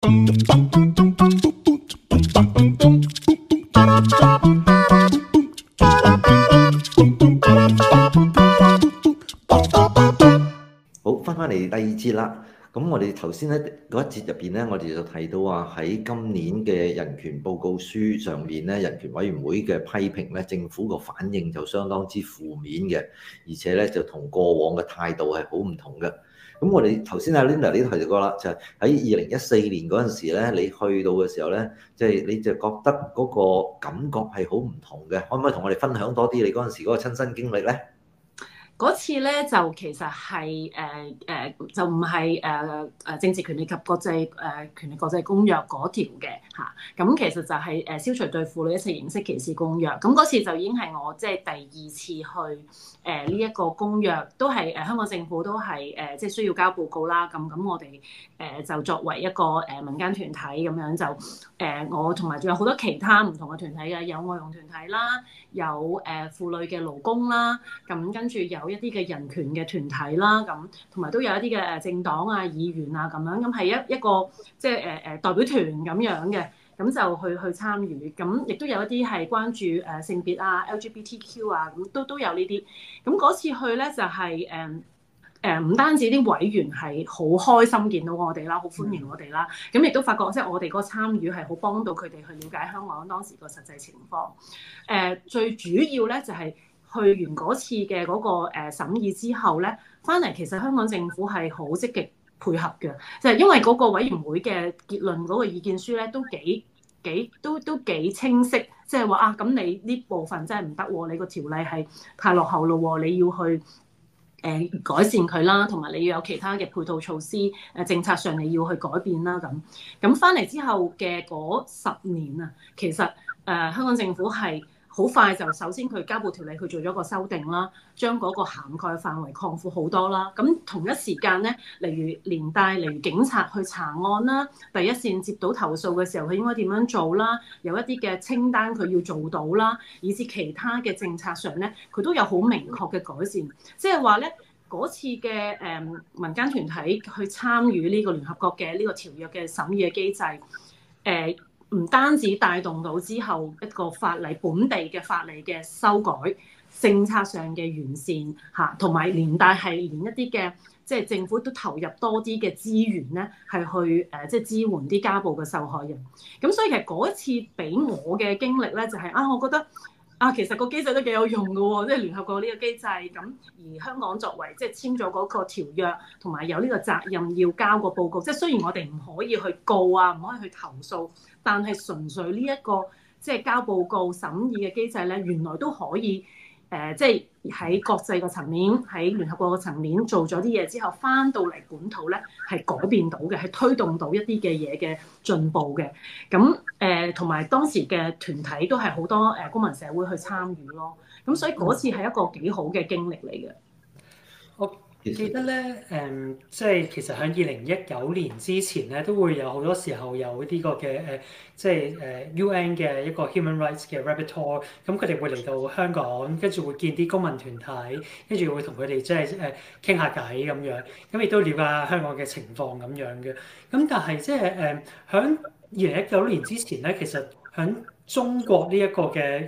好，翻嚟第二節啦。咁我哋頭先咧嗰一節入邊咧，我哋就提到話喺今年嘅人權報告書上面咧，人權委員會嘅批評咧，政府個反應就相當之負面嘅，而且咧就同過往嘅態度係好唔同嘅。咁我哋頭先阿 Linda 你都提到過啦，就係喺2014年嗰陣時咧，你去到嘅時候咧，即係你就覺得嗰個感覺係好唔同嘅，可唔可以同我哋分享多啲你嗰陣時嗰個親身經歷咧？ 嗰次咧就其實係就唔係政治權利及國際權利國際公約嗰條嘅嚇，咁其實就係消除對婦女一切形式歧視公約。咁嗰次就已經係我即係第二次去呢一個公約，都係香港政府都係即係需要交報告啦。咁我哋就作為一個民間團體咁樣就我同埋仲有好多其他唔同嘅團體嘅，有外傭團體啦，有婦女嘅勞工啦，咁跟住有一啲嘅人權嘅團體啦，咁同埋都有一啲嘅政黨啊、議員啊咁樣，咁係一個即係代表團咁樣嘅，咁就去參與，咁亦都有一啲係關注性別啊、LGBTQ 啊，咁都有呢啲。咁嗰次去咧就係唔單止啲委員係好開心見到我哋啦，好歡迎我哋啦，咁亦都發覺即係我哋嗰個參與係好幫到佢哋去了解香港當時個實際情況。最主要咧就係去完嗰次嘅嗰個審議之後咧，翻嚟其實香港政府係好積極配合嘅，就係因為嗰個委員會嘅結論嗰個意見書咧都幾清晰，即係話啊，咁你呢部分真係唔得喎，你個條例係太落後咯喎，你要去改善佢啦，同埋你要有其他嘅配套措施，政策上你要去改變啦咁翻嚟之後嘅嗰10年啊，其實香港政府係好快就首先佢家暴條例佢做咗個修訂啦，將嗰個涵蓋範圍擴闊好多啦。咁同一時間咧，例如連帶例如警察去查案啦，第一線接到投訴嘅時候，佢應該點樣做啦？有一啲嘅清單佢要做到啦，以至其他嘅政策上咧，佢都有好明確嘅改善。即係話咧，嗰次嘅民間團體去參與呢個聯合國嘅呢個條約嘅審議嘅機制，唔單止帶動到之後一個法例本地嘅法例嘅修改，政策上嘅完善嚇，同埋連帶係連一啲嘅即係政府都投入多啲嘅資源咧，係去即係支援啲家暴嘅受害人。咁所以其實嗰一次俾我嘅經歷咧，就係我覺得其實個機制都幾有用嘅喎，即係聯合國呢個機制咁，而香港作為即係簽咗嗰個條約，同埋有呢個責任要交個報告。即係雖然我哋唔可以去告啊，唔可以去投訴，但係純粹呢一個即係交報告審議嘅機制咧，原來都可以即係喺國際個層面，喺聯合國個層面做咗啲嘢之後，翻到嚟本土咧係改變到嘅，係推動到一啲嘅嘢嘅進步嘅。咁同埋當時嘅團體都係好多公民社會去參與咯。咁所以嗰次係一個幾好嘅經歷嚟嘅。 我記得咧，即係其實喺2019年之前咧，都會有好多時候有呢個嘅即係UN 嘅一個 Human Rights 嘅 Rapporteur，咁佢哋會嚟到香港，跟住會見啲公民團體，跟住會同佢哋即係傾下偈咁樣，咁亦都了解下香港嘅情況咁樣嘅。咁但係即係喺2019年之前咧，其實喺中國呢一個嘅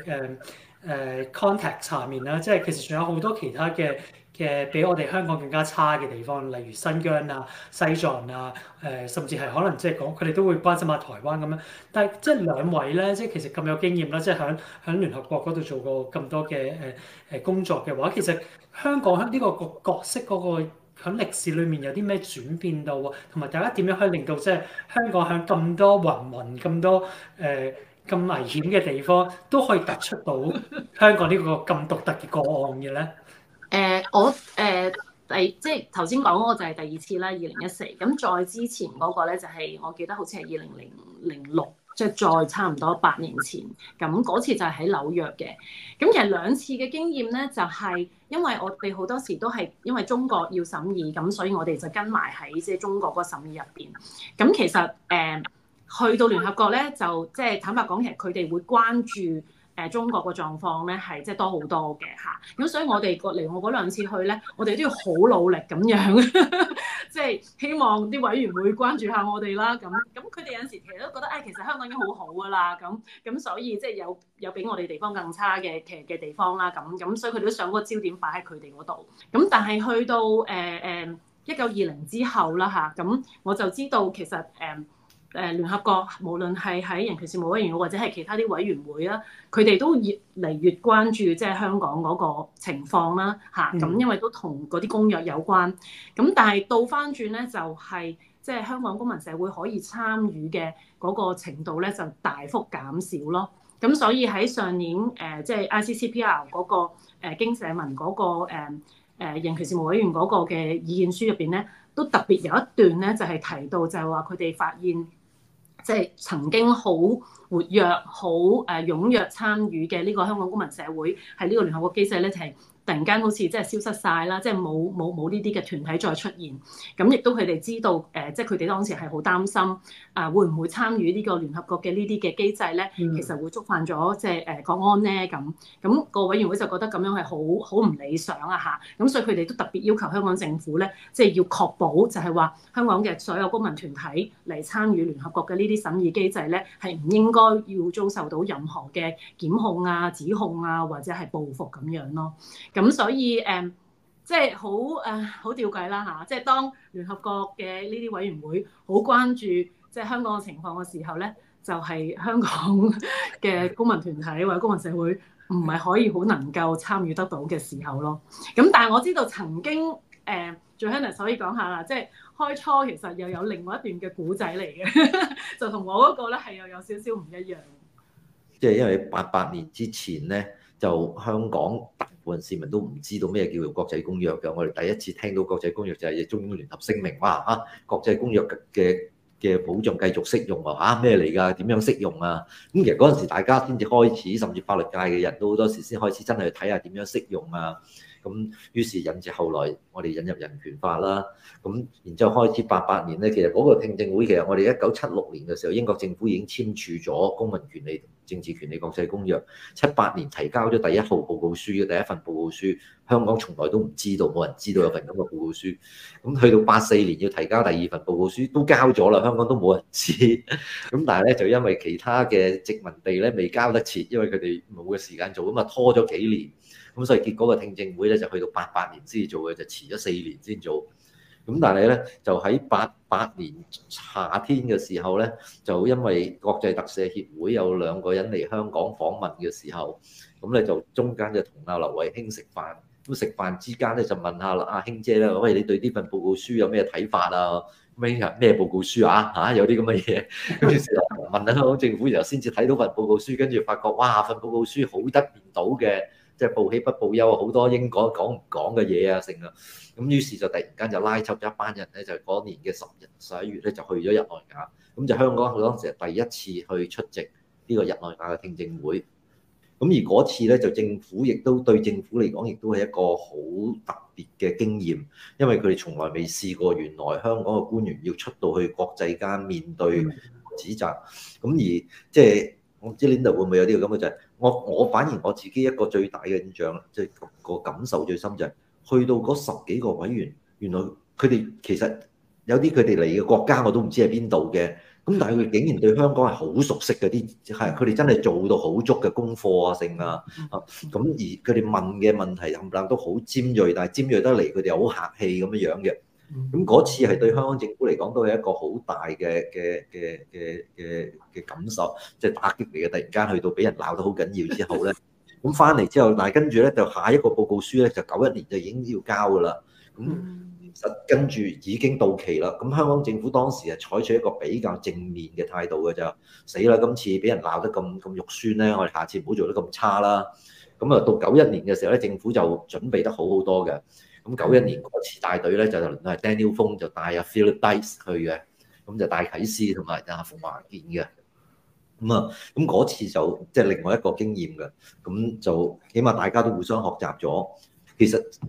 context 下面啦，即係其實仲有好多其他嘅比我哋香港更加差嘅地方，例如新疆啊、西藏啊，甚至係可能即係講佢哋都會關心下台灣咁樣。但係即係兩位咧，即係其實咁有經驗啦，即係喺聯合國嗰度做過咁多嘅工作嘅話，其實香港喺呢個角色嗰個喺歷史裏面有啲咩轉變到啊？同埋大家點樣可以令到即係香港喺咁多芸芸、咁多咁危險嘅地方都可以突出到香港呢個咁獨特嘅個案嘅咧？ 我即係頭先講嗰個就係第二次啦，2014。咁再之前嗰個咧就係我記得好似係2006，即係再差唔多8年前。咁嗰次就係喺紐約嘅。咁其實兩次嘅經驗咧，就係因為我哋好多時都係因為中國要審議，咁所以我哋就跟埋喺即係中國嗰個審議入邊。咁其實去到聯合國咧，就即係坦白講，其實佢哋會關注中國嘅狀況咧係即係多好多嘅嚇。咁所以我哋嚟我嗰兩次去咧，我哋都要好努力咁樣，即係希望啲委員會關注下我哋啦。咁佢哋有陣時其實都覺得其實香港已經好好㗎啦。咁所以即係有比我哋地方更差嘅地方啦。咁所以佢哋都想嗰個焦點擺喺佢哋嗰度。咁但係去到1920之後啦嚇，咁我就知道其實聯合國無論係喺人權事務委員會或者係其他啲委員會啦，佢哋都越嚟越關注即係香港嗰個情況啦嚇。咁因為都同嗰啲公約有關。咁但係倒翻轉咧，就係即係香港公民社會可以參與嘅嗰個程度咧，就大幅減少咯。咁所以喺上年即係 ICCPR 嗰個經社民嗰個人權事務委員嗰個嘅意見書入邊咧，都特別有一段咧，就係提到就係話佢哋發現，即係曾經好活躍、好踴躍參與嘅呢個香港公民社會，係呢個聯合國機制咧，就係突然間好似即係消失晒啦，即係冇呢啲嘅團體再出現。咁亦都佢哋知道即係佢哋當時係好擔心會唔會參與呢個聯合國嘅呢啲嘅機制咧，其實會觸犯咗即係國安咧咁個委員會就覺得咁樣係好唔理想啊嚇。咁所以佢哋都特別要求香港政府咧，即係要確保就係話香港嘅所有公民團體嚟參與聯合國嘅呢啲審議機制咧，係唔應該要遭受到任何嘅檢控啊、指控啊或者係報復咁樣咯。咁所以即係好吊詭啦嚇！即係當聯合國嘅呢啲委員會好關注即係香港嘅情況嘅時候咧，就係香港嘅公民團體或者公民社會唔係可以好能夠參與得到嘅時候咯。咁但係我知道曾經Johannes 可以講下啦，即係開初其實又有另外一段嘅古仔嚟嘅，就同我嗰個咧係又有少少唔一樣。 即係因為88年之前咧，就香港大部分市民都唔知道咩叫做國際公約嘅。我哋第一次聽到國際公約就係中英聯合聲明，哇國際公約嘅保障繼續適用啊，咩嚟㗎？點樣適用啊？咁其實嗰陣時大家先至開始，甚至法律界嘅人都好多時先開始真係去睇下點樣適用啊。咁於是引致後來我哋引入人權法啦。咁然之後開始88年咧，其實嗰個聽證會其實我哋1976年嘅時候，英國政府已經簽署咗《公民權利政治權利國際公約》，78年提交咗第一號報告書嘅第一份報告書，香港從來都唔知道，冇人知道有份咁嘅報告書。咁去到84年要提交第二份報告書，都交咗啦，香港都冇人知。咁但係咧就因為其他嘅殖民地咧未交得切，因為佢哋冇嘅時間做，咁啊拖咗幾年。咁所以結果個聽證會咧就去到88年先至做嘅，就遲咗4年先做。咁但係咧就喺88年夏天嘅時候咧，就因為國際特赦協會有2個人嚟香港訪問嘅時候，咁咧就中間就同阿劉慧卿食飯。咁食飯之間咧就問下阿卿姐咧，喂，你對呢份報告書有咩睇法啊？咩報告書啊？嚇有啲咁嘅嘢，跟住問下香港政府，然後先至睇到份報告書，跟住發覺哇份報告書好得面到嘅。即係報喜不報憂，好多應講唔講嘅嘢啊，成啊，咁於是就突然間就拉輯咗一班人咧，就嗰年嘅11月咧就去咗日內瓦，咁就香港當時係第一次去出席呢個日內瓦嘅聽證會。咁而嗰次咧就政府亦都對政府嚟講，亦都係一個好特別嘅經驗，因為佢哋從來未試過，原來香港嘅官員要出到去國際間面對指責，咁而即係。我唔知 Linda 會唔會有啲咁嘅就係我反而我自己一個最大嘅印象，即係個感受最深就係去到嗰10幾個委員，原來佢哋其實有啲佢哋嚟嘅國家我都唔知係邊度嘅，咁但係佢竟然對香港係好熟悉嘅，啲係佢哋真係做到好足嘅功課啊性啊，咁而佢哋問嘅問題冚唪唥都好尖鋭，但係尖鋭得嚟佢哋好客氣咁樣樣嘅。咁嗰次係對香港政府嚟講都係一個好大嘅感受，即係打擊嚟嘅。突然間去到俾人鬧得好緊要之後咧，咁翻嚟之後，但係跟住咧就下一個報告書咧就91年就已經要交㗎啦。咁實跟住已經到期啦。咁香港政府當時係採取一個比較正面嘅態度嘅，就死啦！今次俾人鬧得咁肉酸咧，我哋下次唔好做得咁差啦。咁啊到91年嘅時候咧，政府就準備得好好多嘅。咁91年嗰次帶隊咧就輪到係 Daniel Fung 就帶阿 Philip Dice 去嘅，咁就戴啟思同埋阿馮華健嘅。咁嗰次就即係另外一個經驗嘅，咁就起碼大家都互相學習咗。其實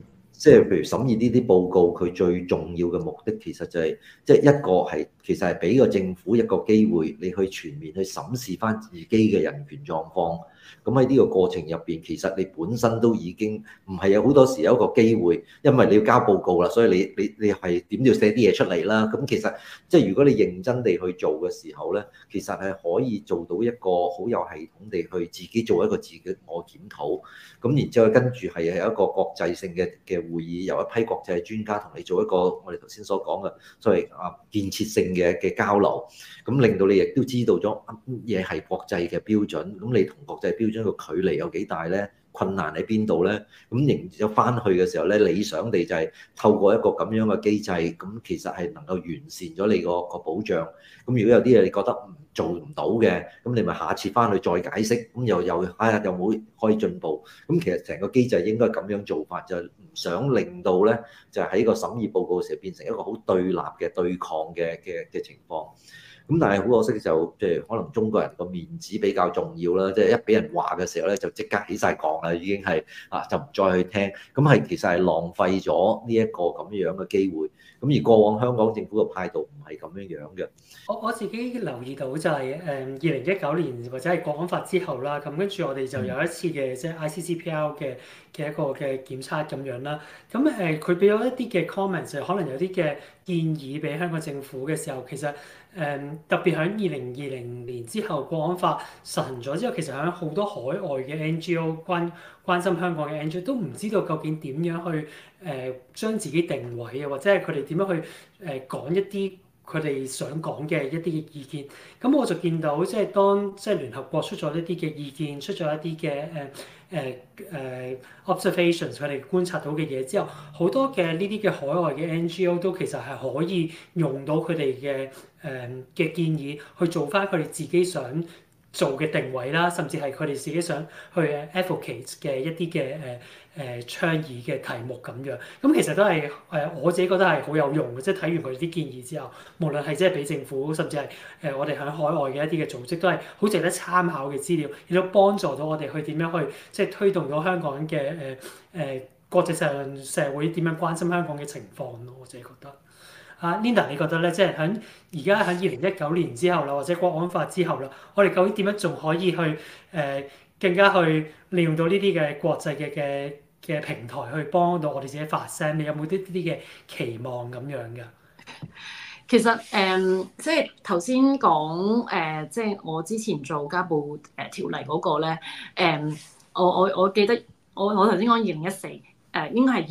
即係譬如審議呢啲報告，佢最重要嘅目的其實就係即係一個係其實係俾個政府一個機會，你去全面去審視翻自己嘅人權狀況。咁喺呢個過程入邊，其實你本身都已經唔係有好多時有一個機會，因為你要交報告啦，所以你係點都要寫啲嘢出嚟啦。咁其實即係如果你認真地去做嘅時候咧，其實係可以做到一個好有系統地去自己做一個自我檢討。咁然之後跟住係有一個國際性嘅會議，由一批國際專家同你做一個我哋頭先所講嘅所謂建設性嘅交流，咁令到你亦都知道咗乜嘢係國際嘅標準，咁你同國際標準個距離有幾大咧？困難喺邊度咧？咁迎咗翻去嘅時候咧，理想地就係透過一個咁樣嘅機制，咁其實係能夠完善咗你個保障。咁如果有啲嘢你覺得做唔到嘅，咁你咪下次翻去再解釋，咁又有冇可以進步？咁其實成個機制應該咁樣做法，就唔想令到咧，就喺個審議報告嘅時候變成一個好對立嘅對抗嘅情況。咁但係好可惜就即係可能中國人個面子比較重要啦，即係一俾人話嘅時候咧就即刻起晒槓啦，已經係就唔再去聽，咁係其實係浪費咗呢一個咁樣嘅機會。咁而過往香港政府嘅態度唔係咁樣樣嘅。 我自己留意到就係2019年或者係國安法之後啦，咁跟住我哋就有一次嘅即係 ICCPR 嘅一個嘅檢測咁樣啦。咁佢俾咗一啲嘅 comments，可能有啲嘅建議俾香港政府嘅時候，其實特別喺2020年之後國安法實行咗之後，其實喺好多海外嘅 NGO 關心香港嘅 NGO 都唔知道究竟點樣去將自己定位啊，或者係佢哋點樣去講一啲佢哋想講嘅一啲嘅意見。咁我就見到即係當即係聯合國出咗一啲嘅意見，出咗一啲嘅observations，佢哋觀察到嘅嘢之後，好多嘅呢啲嘅海外嘅 NGO 都其實係可以用到佢哋嘅建議去做翻佢哋自己想做嘅定位啦，甚至係佢哋自己想去 advocate 嘅一啲嘅倡議嘅題目咁樣。咁其實都係我自己覺得係好有用嘅，即係睇完佢哋啲建議之後，無論係即係俾政府，甚至係我哋喺海外嘅一啲嘅組織，都係好值得參考嘅資料，亦都幫助到我哋去點樣去即係推動到香港嘅國際上社會點樣關心香港嘅情況咯。我自己覺得。Linda， 你覺得咧，即係喺而家喺2019年之後啦，或者國安法之後啦，我哋究竟點樣仲可以去更加去利用到呢啲嘅國際嘅平台去幫到我哋自己發聲？你有冇啲嘅期望咁樣㗎？ 其實即係頭先講即係我之前做家暴條例嗰個咧，我記得我頭先講2014，應該係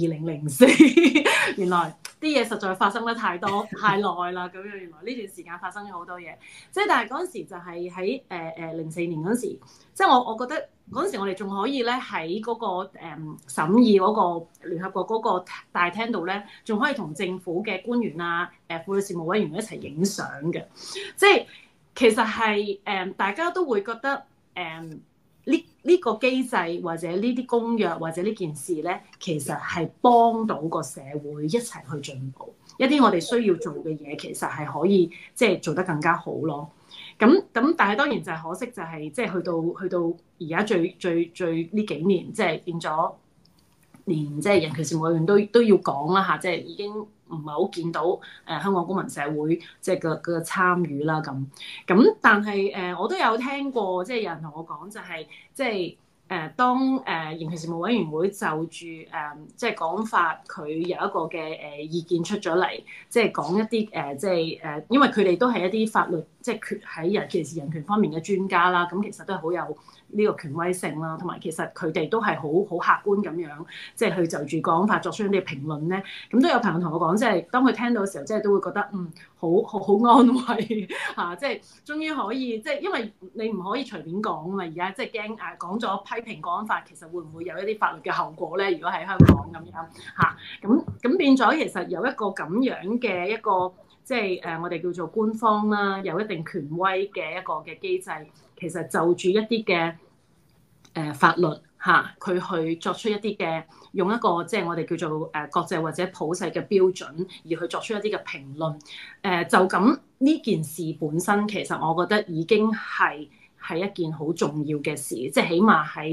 2004，原來啲嘢實在發生得太多太耐啦，咁樣原來呢段時間發生咗好多嘢，即係但係嗰陣時就係喺04年嗰陣時，即係我覺得嗰陣時我哋仲可以咧喺嗰個審議嗰個聯合國嗰個大廳度咧，仲可以同政府嘅官員啊、婦女事務委員會一齊影相嘅，即係其實係大家都會覺得呢個機制或者呢啲公約或者呢件事咧，其實係幫到個社會一齊去進步。一啲我哋需要做嘅嘢，其實係可以即係做得更加好咯。咁但係當然就係可惜就係即係去到而家最呢幾年，即係變咗連即係人權事務委員都要講啦嚇，即係已經唔係好見到香港公民社會即係個參與啦咁。但係我都有聽過，即係有人同我講就係即係當人權事務委員會就住即係講法，佢有一個嘅意見出咗嚟，即係講一啲即係因為佢哋都係一啲法律即係喺尤其是人權方面嘅專家啦，咁其實都係好有呢個權威性啦，同埋其實佢哋都係好客觀咁樣，即係去就住講法作出一啲評論咧。咁都有朋友同我講，即係當佢聽到嘅時候，即係都會覺得好安慰嚇，即係終於可以即係因為你唔可以隨便講啊嘛，而家即係驚講咗批評國安法，其實會唔會有一啲法律嘅後果咧？如果喺香港咁樣嚇，咁變咗其實有一個咁樣嘅一個即係我哋叫做官方啦，有一定權威嘅一個嘅機制，其實就住一啲嘅法律嚇，佢去作出一啲嘅用一個即係我哋叫做國際或者普世嘅標準，而去作出一啲嘅評論。就咁呢件事本身，其實我覺得已經係一件好重要嘅事，即係起碼喺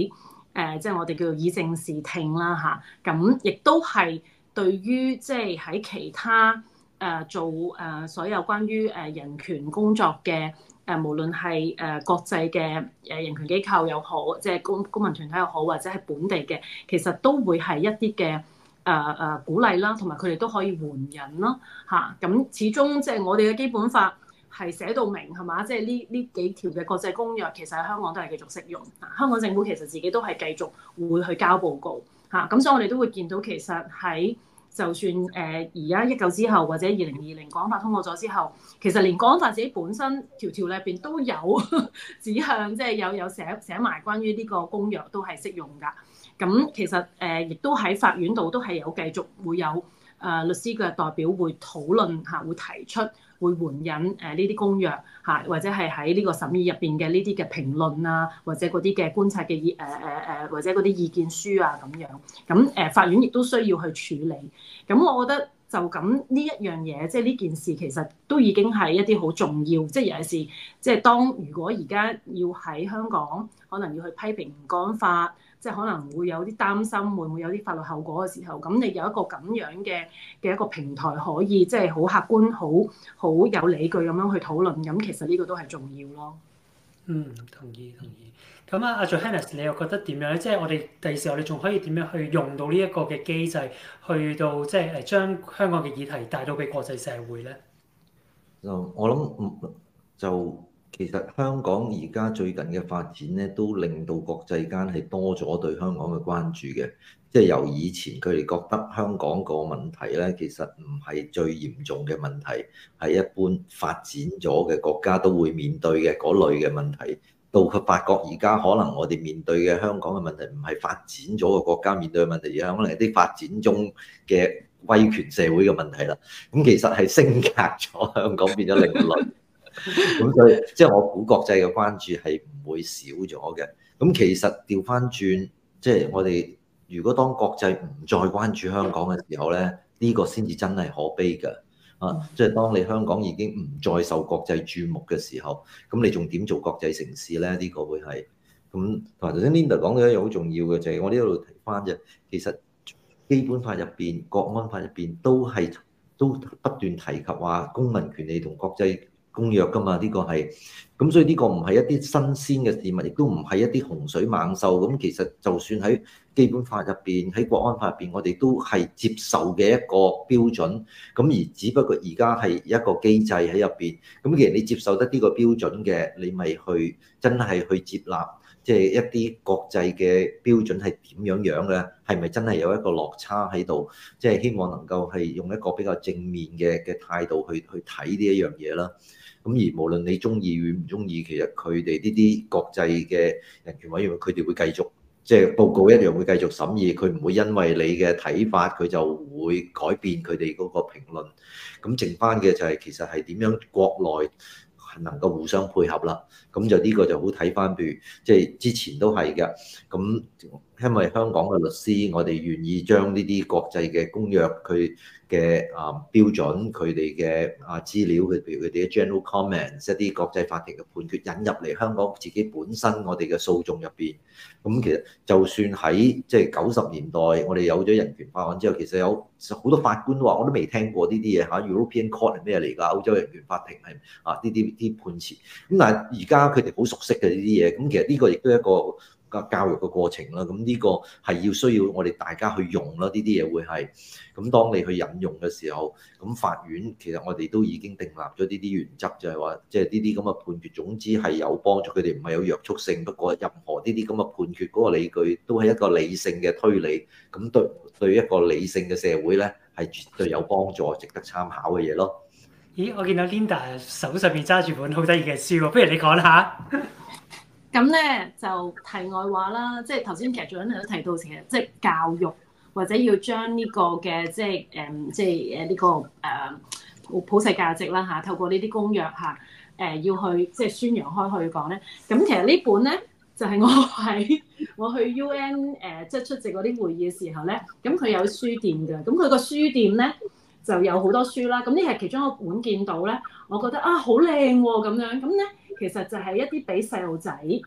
即係我哋叫做以正視聽啦嚇。咁亦都係對於即係喺其他做所有關於人權工作嘅無論係國際嘅人權機構又好，即係公民團體又好，或者係本地嘅，其實都會係一啲嘅鼓勵啦，同埋佢哋都可以援引啦嚇。咁始終即係我哋嘅基本法係寫到明係嘛，即係呢幾條嘅國際公約其實喺香港都係繼續適用。香港政府其實自己都係繼續會去交報告嚇。咁所以我哋都會見到其實喺就算而家19之後或者2020國安法通過咗之後，其實連國安法自己本身條裏邊都有指向，即係有寫埋關於呢個公約都係適用㗎。咁其實亦都喺法院度都係有繼續會有律師嘅代表會討論嚇，會提出會援引呢啲公約嚇，或者係喺呢個審議入邊嘅呢啲嘅評論啊，或者嗰啲嘅觀察嘅或者嗰啲意見書啊咁樣。咁法院亦都需要去處理。咁我覺得就咁呢一樣嘢，即係呢件事其實都已經係一啲好重要，即係尤其是即係當如果而家要喺香港可能要去批評國安法，即係可能會有啲擔心會唔會有啲法律後果嘅時候，咁你有一個咁樣嘅一個平台可以即係好客觀、好有理據咁樣去討論，咁其實呢個都係重要咯。 同意。咁阿 Johannes 你又覺得點樣咧？即係我哋第時我哋仲可以點樣去用到呢一個嘅機制，去到即係將香港嘅議題帶到俾國際社會咧？ 我諗就其實香港而家最近嘅發展咧，都令到國際間係多咗對香港嘅關注嘅。即係由以前佢哋覺得香港個問題咧，其實唔係最嚴重嘅問題，係一般發展咗嘅國家都會面對嘅嗰類嘅問題。到佢發覺而家可能我哋面對嘅香港嘅問題唔係發展咗嘅國家面對嘅問題，而係可能係啲發展中嘅威權社會嘅問題啦。咁其實係升格咗香港變咗另類。咁所以即係我估國際嘅關注係唔會少咗嘅。咁其實調翻轉，即係我哋如果當國際唔再關注香港嘅時候咧，呢個先至真係可悲㗎。即係當你香港已經唔再受國際注目嘅時候，咁你仲點做國際城市咧？呢個會係咁。同埋頭先 Linda 講嘅一樣好重要嘅就係我呢度提翻啫。其實基本法入邊、國安法入邊都不斷提及話公民權利同國際公約㗎嘛，呢個係咁，所以呢個唔係一啲新鮮嘅事物，亦都唔係一啲洪水猛獸。咁其實就算喺基本法入邊、喺國安法入邊，我哋都係接受嘅一個標準。咁而只不過而家係一個機制喺入邊。咁其實你接受得呢個標準嘅，你咪去真係去接納，即係一啲國際嘅標準係點樣嘅？係咪真係有一個落差喺度？即係希望能夠係用一個比較正面嘅態度去睇呢一樣嘢啦。咁而無論你中意與唔中意，其實佢哋呢啲國際嘅人權委員會，佢哋會繼續即係報告一樣會繼續審議，佢唔會因為你嘅睇法，佢就會改變佢哋嗰個評論。咁剩翻嘅就係其實係點樣國內能夠互相配合啦。咁就呢個就好睇翻，譬如即係之前都係嘅。咁因為香港嘅律師，我哋願意將呢啲國際嘅公約佢嘅標準，佢哋嘅資料，譬如佢哋嘅 general comments，一啲國際法庭嘅判決引入嚟香港自己本身我哋嘅訴訟入邊。咁其實就算喺即係90年代，我哋有咗人權法案之後，其實有好多法官都話我都未聽過呢啲嘢嚇。European Court 係咩嚟㗎？歐洲人權法庭係呢啲判詞。咁但係而家佢哋好熟悉嘅呢啲嘢。咁其實呢個亦都係一個教育嘅過程啦，咁呢個係需要我哋大家去用啦，呢啲嘢會係咁。當你去引用嘅時候，咁法院其實我哋都已經訂立咗呢啲原則，就係話即係呢啲咁嘅判決，總之係有幫助，佢哋唔係有約束性。不過任何呢啲咁嘅判決嗰個理據都係一個理性嘅推理，咁對一個理性嘅社會咧係絕對有幫助、值得參考嘅嘢咯。 咦，我見到 Linda 手上面揸住本好得意嘅書喎，不如你講下。 咁咧就題外話啦，即係頭先其實仲有人都提到，其實即係教育或者要將呢個嘅即係呢個普世價值啦嚇，透過呢啲公約嚇要去即係宣揚開去講咧。咁其實呢本咧就係我去 UN 即係出席嗰啲會議嘅時候咧，咁佢有書店㗎，咁佢個書店咧就有好多書啦。咁呢係其中一個本見到咧，我覺得好靚喎咁樣。咁咧其實就係一啲俾細路仔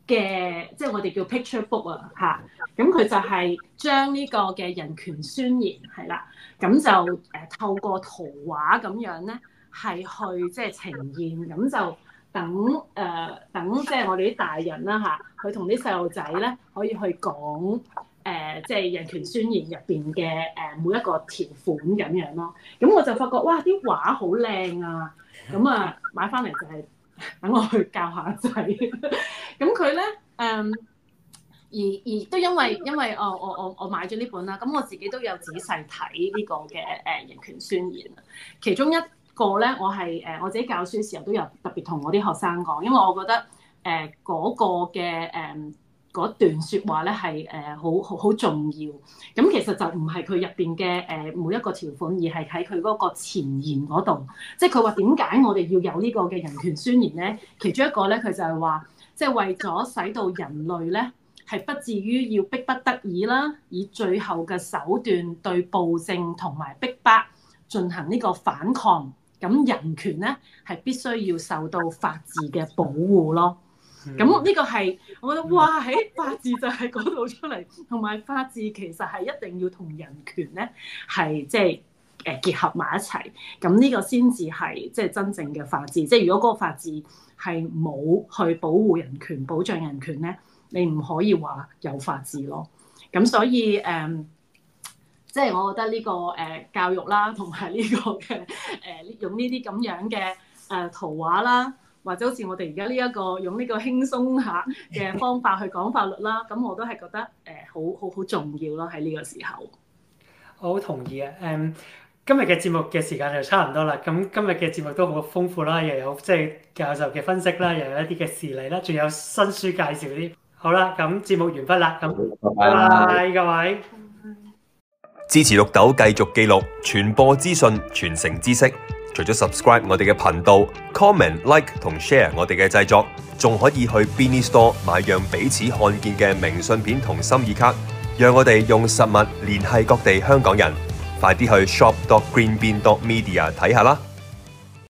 嘅，即係我哋叫 picture book 啊嚇，咁佢就係將呢個嘅人權宣言係啦，咁就透過圖畫咁樣咧係去即係呈現，咁就等即係我哋啲大人啦嚇，佢同啲細路仔咧可以去講即係人權宣言入邊嘅每一個條款咁樣咯。咁我就發覺哇，啲畫好靚啊！咁啊買翻嚟就係等我去教下仔。咁佢咧而都因為我買咗呢本啦，咁我自己都有仔細睇呢個嘅人權宣言。其中一個咧，我自己教書時候都有特別同我啲學生講，因為我覺得嗰個嘅嗰段説話咧係好重要。咁其實就唔係佢入邊嘅每一個條款，而係喺佢嗰個前言嗰度。即係佢話點解我哋要有呢個嘅人權宣言咧？其中一個咧，佢就係話，即係為咗使到人類咧係不至於要逼不得已啦，以最後嘅手段對暴政同埋逼迫進行呢個反抗。咁人權咧係必須要受到法治嘅保護咯。咁呢個係我覺得哇，喺法治就係嗰度出嚟，同埋法治其實係一定要同人權咧係即係結合埋一齊。咁呢個先至係即係真正嘅法治。即係如果嗰個法治係冇去保護人權、保障人權咧，你唔可以話有法治咯。咁所以即係我覺得呢個教育啦，同埋呢個嘅用呢啲咁樣嘅圖畫啦。或者好似我哋而家呢一個用呢個輕鬆下嘅方法去講法律啦，咁我都係覺得好重要咯喺呢個時候。 我好同意啊！今日嘅節目嘅時間就差唔多啦。咁今日嘅節目都好豐富啦，又有即係教授嘅分析啦，又有一啲嘅事例啦，仲有新書介紹啲。好啦，咁節目完畢啦。咁拜拜各位。 支持綠豆繼續記錄傳播資訊，傳承知識。除咗 subscribe 我哋嘅頻道 ，comment、like 同 share 我哋嘅製作，仲可以去 Beanie Store 買樣彼此看見嘅明信片同心意卡，讓我哋用實物聯繫各地香港人。快啲去 shop.greenbean.media 睇下啦！